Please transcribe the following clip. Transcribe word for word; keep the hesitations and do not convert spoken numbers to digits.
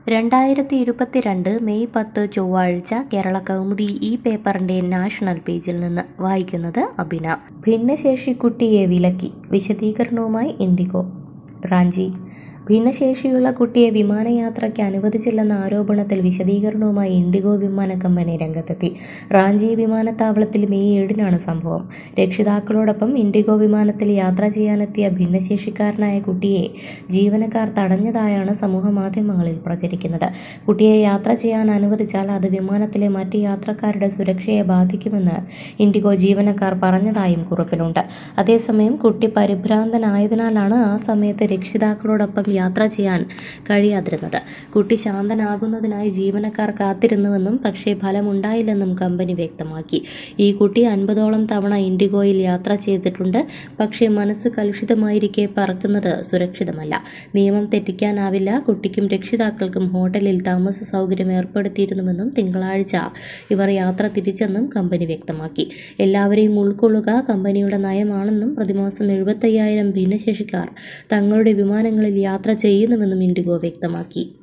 രണ്ടായിരത്തി ഇരുപത്തിരണ്ട് മെയ് പത്ത് ചൊവ്വാഴ്ച കേരള കൗമുദി ഈ പേപ്പറിന്റെ നാഷണൽ പേജിൽ നിന്ന് വായിക്കുന്നത് അഭിന. ഭിന്നശേഷിക്കുട്ടിയെ വിലക്കി, വിശദീകരണവുമായി ഇൻഡിഗോ. റാഞ്ചി. ഭിന്നശേഷിയുള്ള കുട്ടിയെ വിമാനയാത്രയ്ക്ക് അനുവദിച്ചില്ലെന്ന ആരോപണത്തിൽ വിശദീകരണവുമായി ഇൻഡിഗോ വിമാന കമ്പനി രംഗത്തെത്തി. റാഞ്ചി വിമാനത്താവളത്തിൽ മെയ് ഏഴിനാണ് സംഭവം. രക്ഷിതാക്കളോടൊപ്പം ഇൻഡിഗോ വിമാനത്തിൽ യാത്ര ചെയ്യാനെത്തിയ ഭിന്നശേഷിക്കാരനായ കുട്ടിയെ ജീവനക്കാർ തടഞ്ഞതായാണ് സമൂഹമാധ്യമങ്ങളിൽ പ്രചരിക്കുന്നത്. കുട്ടിയെ യാത്ര ചെയ്യാൻ അനുവദിച്ചാൽ അത് വിമാനത്തിലെ മറ്റ് യാത്രക്കാരുടെ സുരക്ഷയെ ബാധിക്കുമെന്ന് ഇൻഡിഗോ ജീവനക്കാർ പറഞ്ഞതായും കുറിപ്പിലുണ്ട്. അതേസമയം കുട്ടി പരിഭ്രാന്തനായതിനാലാണ് ആ സമയത്ത് രക്ഷിതാക്കളോടൊപ്പം യാത്ര ചെയ്യാൻ കഴിയാതിരുന്നത്. കുട്ടി ശാന്തനാകുന്നതിനായി ജീവനക്കാർ കാത്തിരുന്നുവെന്നും പക്ഷേ ഫലമുണ്ടായില്ലെന്നും കമ്പനി വ്യക്തമാക്കി. ഈ കുട്ടി അൻപതോളം തവണ ഇൻഡിഗോയിൽ യാത്ര ചെയ്തിട്ടുണ്ട്. പക്ഷേ മനസ്സ് കലുഷിതമായിരിക്കെ പറക്കുന്നത് സുരക്ഷിതമല്ല. നിയമം തെറ്റിക്കാനാവില്ല. കുട്ടിക്കും രക്ഷിതാക്കൾക്കും ഹോട്ടലിൽ താമസ സൗകര്യം ഏർപ്പെടുത്തിയിരുന്നുവെന്നും തിങ്കളാഴ്ച ഇവർ യാത്ര തിരിച്ചെന്നും കമ്പനി വ്യക്തമാക്കി. എല്ലാവരെയും ഉൾക്കൊള്ളുക കമ്പനിയുടെ നയമാണെന്നും പ്രതിമാസം എഴുപത്തയ്യായിരം ഭിന്നശേഷിക്കാർ തങ്ങളുടെ വിമാനങ്ങളിൽ യാത്ര ചെയ്യുന്നുവെന്നും ഇൻഡിഗോ വ്യക്തമാക്കി.